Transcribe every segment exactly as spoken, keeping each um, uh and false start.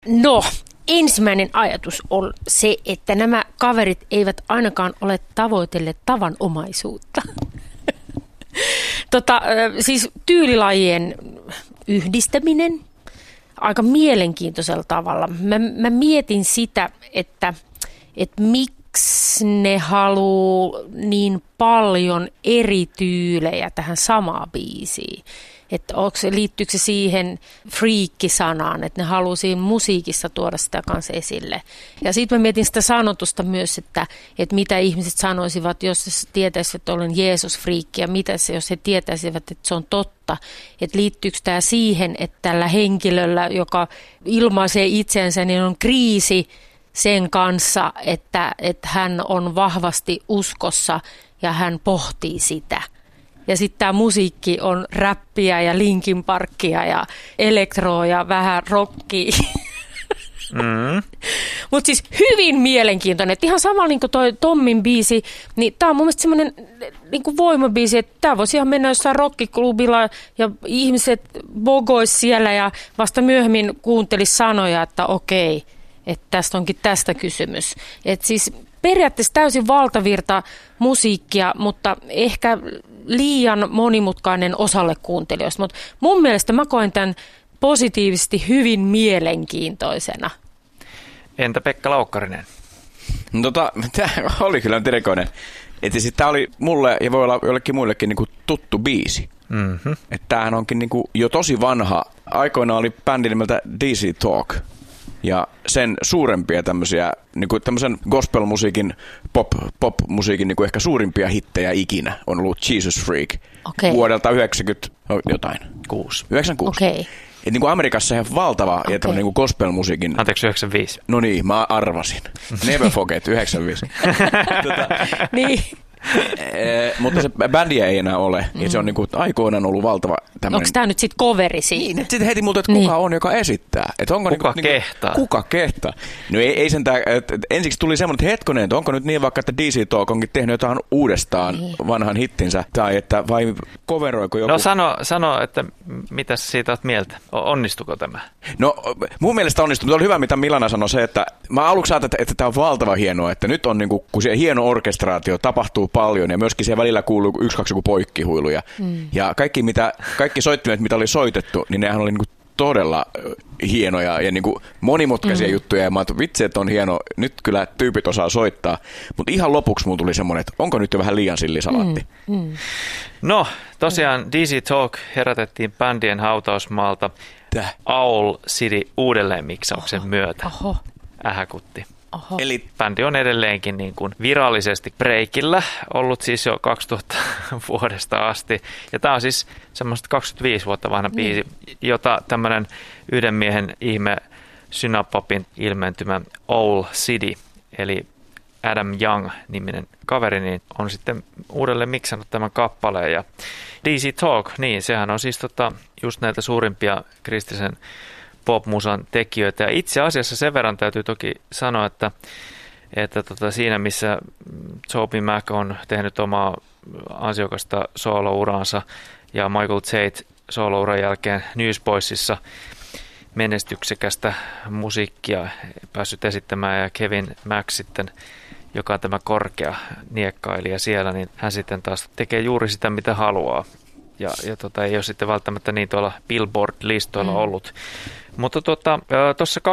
No, ensimmäinen ajatus on se, että nämä kaverit eivät ainakaan ole tavoitelleet tavanomaisuutta. tota, siis tyylilajien yhdistäminen aika mielenkiintoisella tavalla. Mä, mä mietin sitä, että, että miksi ne haluaa niin paljon eri tyylejä tähän samaan biisiin. Että liittyykö se siihen friikki-sanaan, että ne haluaa siinä musiikissa tuoda sitä kanssa esille. Ja sitten mä mietin sitä sanotusta myös, että, että mitä ihmiset sanoisivat, jos he tietäisivät, että olen Jeesus-friikki, ja mitä se, jos he tietäisivät, että se on totta. Että liittyykö tämä siihen, että tällä henkilöllä, joka ilmaisee itsensä, niin on kriisi sen kanssa, että, että hän on vahvasti uskossa ja hän pohtii sitä. Ja sitten tämä musiikki on räppiä ja Linkin Parkia ja elektroa ja vähän rockia. Mm. Mutta siis hyvin mielenkiintoinen. Et ihan samalla niin kuin toi Tommin biisi, niin tämä on mun mielestä semmoinen niin kuin voimabiisi, että tämä voisi ihan mennä jossain rockiklubilla ja ihmiset bogois siellä ja vasta myöhemmin kuuntelisi sanoja, että okei, että tästä onkin tästä kysymys. Että siis periaatteessa täysin valtavirta musiikkia, mutta ehkä liian monimutkainen osalle kuuntelijoista. Mutta mun mielestä mä koen tämän positiivisesti hyvin mielenkiintoisena. Entä Pekka Laukkarinen? No tota, tämä oli kyllä erikoinen. Että siis tämä oli mulle ja voi olla jollekin muillekin niinku tuttu biisi. Mm-hmm. Että tämähän onkin niinku jo tosi vanha. Aikoinaan oli bändi nimeltä D C Talk. Ja sen suurempia tämmöisiä, niinku tämmöisen gospel-musiikin, pop, pop-musiikin niinku ehkä suurimpia hittejä ikinä on ollut Jesus Freak. Okay. Vuodelta yhdeksänkymmentä jotain. Kuusi. yhdeksänkymmentäkuusi. Okay. Et niinku Amerikassa ihan valtava okay. ja niinku gospel-musiikin. Anteeksi, yhdeksänkymmentäviisi. No niin, mä arvasin. Never forget, yhdeksänkymmentäviisi. tota, niin. E, mutta se bändiä ei enää ole. Mm. Ja se on niinku aikoinaan ollut valtava tämmöinen. Onko tämä nyt sitten coveri siinä? Niin, sitten heti multa, että kuka niin. on, joka esittää. Et onko kuka niinku, kehtaa? Kuka kehtaa? No ei, ei sentään, että ensiksi tuli semmoinen, että hetkonen, että onko nyt niin vaikka, että D C Talk onkin tehnyt jotain uudestaan niin. vanhan hittinsä, tai että vai coveroiko joku? No sano, sano että mitä siitä olet mieltä? Onnistuko tämä? No mun mielestä onnistui, mutta oli hyvä, mitä Milana sanoi se, että mä aluksi ajattelin, että, että tämä on valtava hienoa, että nyt on niinku, kun se hieno orkestraatio tapahtuu paljon, ja myöskin siellä välillä kuuluu yksi, kaksi joku poikkihuiluja. Mm. Ja kaikki, mitä, kaikki soittimet, mitä oli soitettu, niin nehän oli niinku todella hienoja ja niinku monimutkaisia mm. juttuja. Ja mä ajattelin, vitsi, että on hieno, nyt kyllä tyypit osaa soittaa. Mutta ihan lopuksi mulla tuli semmoinen, että onko nyt jo vähän liian sillisalaatti? Mm. Mm. No, tosiaan D C Talk herätettiin bändien hautausmaalta Täh? Owl City uudelleenmiksauksen Oho. myötä. Oho. Ähäkutti. Oho. Eli bändi on edelleenkin niin kuin virallisesti breikillä, ollut siis jo kaksituhatta vuodesta asti. Ja tämä on siis semmoista kaksikymmentäviisi vuotta vanha mm. biisi, jota tämmöinen yhden miehen ihme synapopin ilmentymä Owl City, eli Adam Young-niminen kaveri, niin on sitten uudelleen miksannut tämän kappaleen. Ja D C Talk, niin sehän on siis tota, just näitä suurimpia kristillisen pop-musan tekijöitä. Ja itse asiassa sen verran täytyy toki sanoa, että, että tota siinä missä Toby Mac on tehnyt omaa ansiokasta soolouransa ja Michael Tate soolouran jälkeen Newsboysissa menestyksekästä musiikkia päässyt esittämään ja Kevin Mac sitten, joka on tämä korkea niekkailija siellä, niin hän sitten taas tekee juuri sitä, mitä haluaa. Ja, ja tota, ei ole sitten välttämättä niin tuolla Billboard-listoilla mm. ollut. Mutta tuossa tota,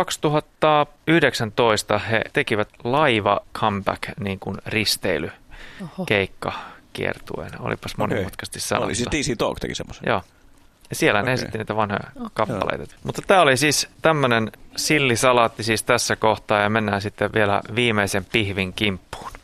kaksituhattayhdeksäntoista he tekivät laiva comeback niin kuin risteilykeikka kiertueen. Olipas okay. monimutkaisesti sanottu. Oli siis D C Talk teki semmoisen. Joo. Ja siellä okay. ne esitti niitä vanhoja okay. kappaleita. Joo. Mutta tämä oli siis tämmöinen sillisalaatti siis tässä kohtaa ja mennään sitten vielä viimeisen pihvin kimppuun.